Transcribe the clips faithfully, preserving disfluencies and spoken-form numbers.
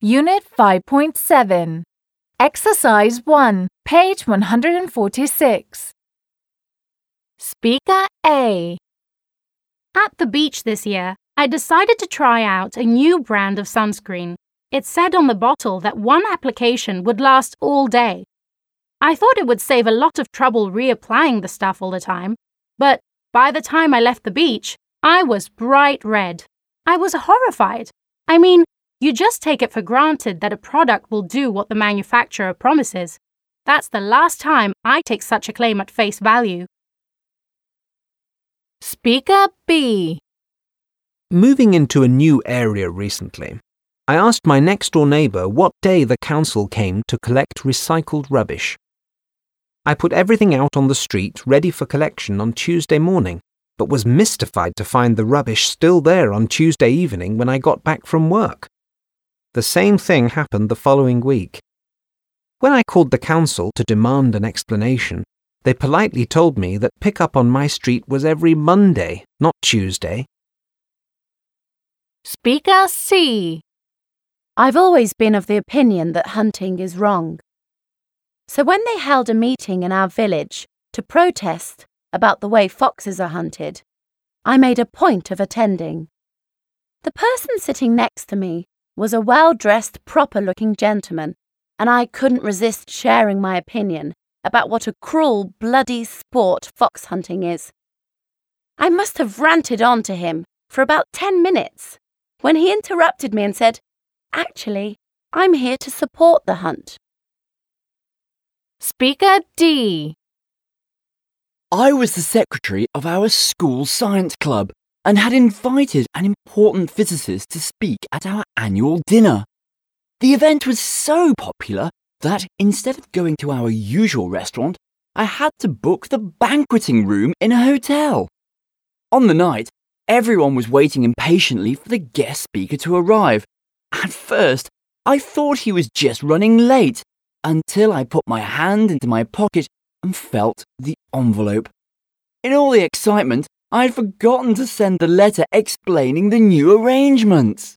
Unit five point seven. Exercise one, page one hundred forty-six. Speaker A. At the beach this year, I decided to try out a new brand of sunscreen. It said on the bottle that one application would last all day. I thought it would save a lot of trouble reapplying the stuff all the time, but by the time I left the beach, I was bright red. I was horrified. I mean, you just take it for granted that a product will do what the manufacturer promises. That's the last time I take such a claim at face value. Speaker B. Moving into a new area recently, I asked my next-door neighbour what day the council came to collect recycled rubbish. I put everything out on the street ready for collection on Tuesday morning, but was mystified to find the rubbish still there on Tuesday evening when I got back from work. The same thing happened the following week. When I called the council to demand an explanation, they politely told me that pickup on my street was every Monday, not Tuesday. Speaker C. I've always been of the opinion that hunting is wrong. So when they held a meeting in our village to protest about the way foxes are hunted, I made a point of attending. The person sitting next to me was a well-dressed, proper-looking gentleman, and I couldn't resist sharing my opinion about what a cruel, bloody sport fox hunting is. I must have ranted on to him for about ten minutes when he interrupted me and said, "Actually, I'm here to support the hunt." Speaker D. I was the secretary of our school science club and had invited an important physicist to speak at our annual dinner. The event was so popular that instead of going to our usual restaurant, I had to book the banqueting room in a hotel. On the night, everyone was waiting impatiently for the guest speaker to arrive. At first, I thought he was just running late, until I put my hand into my pocket and felt the envelope. In all the excitement, I had forgotten to send the letter explaining the new arrangements.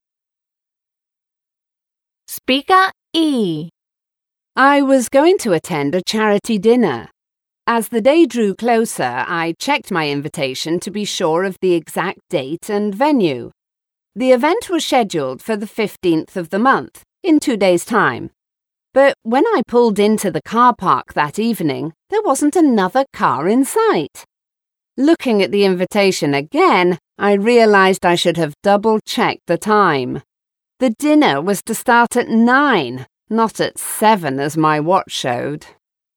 Speaker E. I was going to attend a charity dinner. As the day drew closer, I checked my invitation to be sure of the exact date and venue. The event was scheduled for the fifteenth of the month, in two days' time. But when I pulled into the car park that evening, there wasn't another car in sight. Looking at the invitation again, I realised I should have double-checked the time. The dinner was to start at nine, not at seven as my watch showed.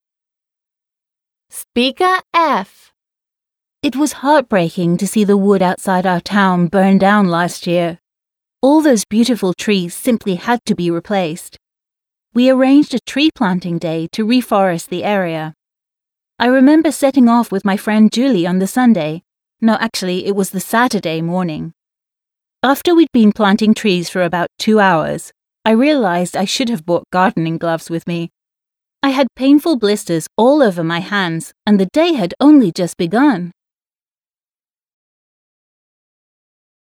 Speaker F. It was heartbreaking to see the wood outside our town burn down last year. All those beautiful trees simply had to be replaced. We arranged a tree planting day to reforest the area. I remember setting off with my friend Julie on the Sunday. No, actually, it was the Saturday morning. After we'd been planting trees for about two hours, I realised I should have brought gardening gloves with me. I had painful blisters all over my hands, and the day had only just begun.